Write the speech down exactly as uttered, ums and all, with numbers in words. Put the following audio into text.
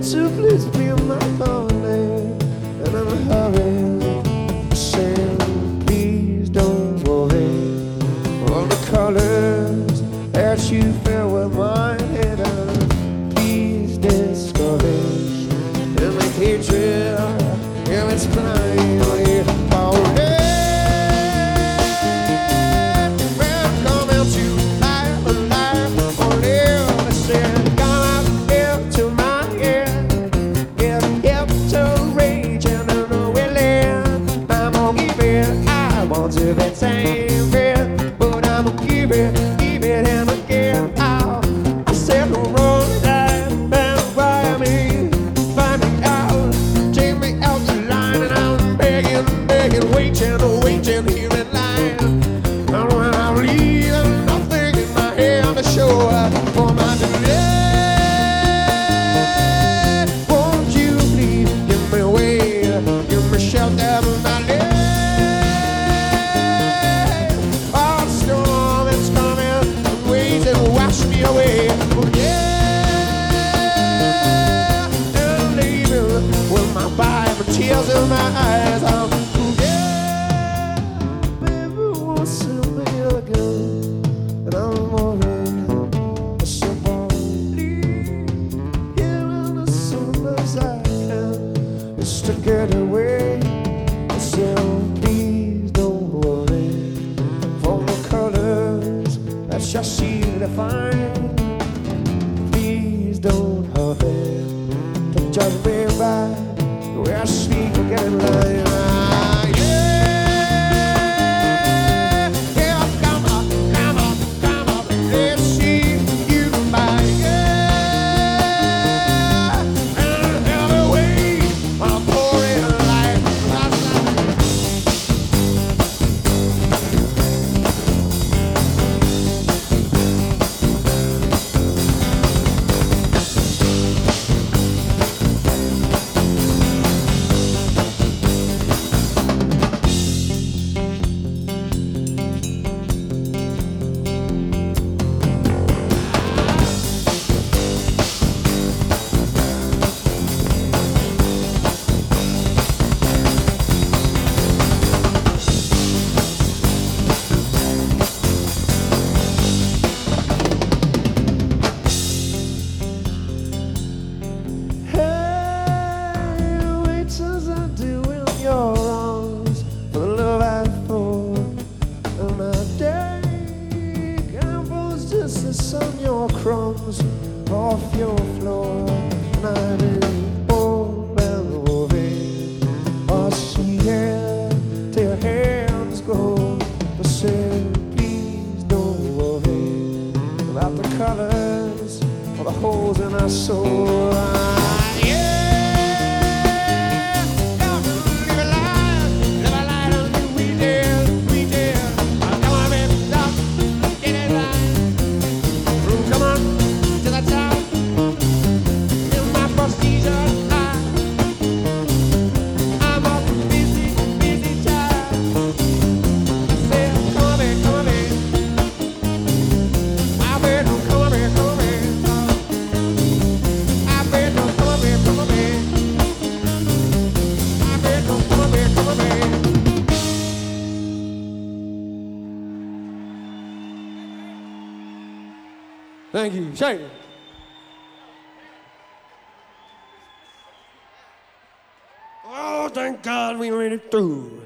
to please be my honey, and I'm hurrying, saying please don't worry. All the colors that you fill with my head are please discourage, and my hatred, and it's blindly falling. To that same bed, but I'm gonna keep it, keep it and again. I'll I said no wrong time, and why me, find me out, take me out the line, and I'm begging, begging, waiting, waiting here in line. And when I leave, and nothing in my hand to show up for my delay. Won't you please give me away, give me shelter from my life? Wash me away, oh yeah, and leaving with my body, my tears in my eyes. I'm, oh yeah, baby, won't see me again, and I'm worried, so leave here as soon as I can, just to get away. So please don't worry for the colors that shall see to find. Please don't hurry to judge me by the way I speak or get in line. Ah, yeah, yeah, come on, come on, come on, let's see you by, yeah, and every way I'm pouring life. On your crumbs off your floor, and I'm in old memory. Oh, see, yeah, till your hands go. But say, please don't worry about the colors or the holes in our soul. Ah, yeah. Thank you. Shake it. Oh, thank God we made it through.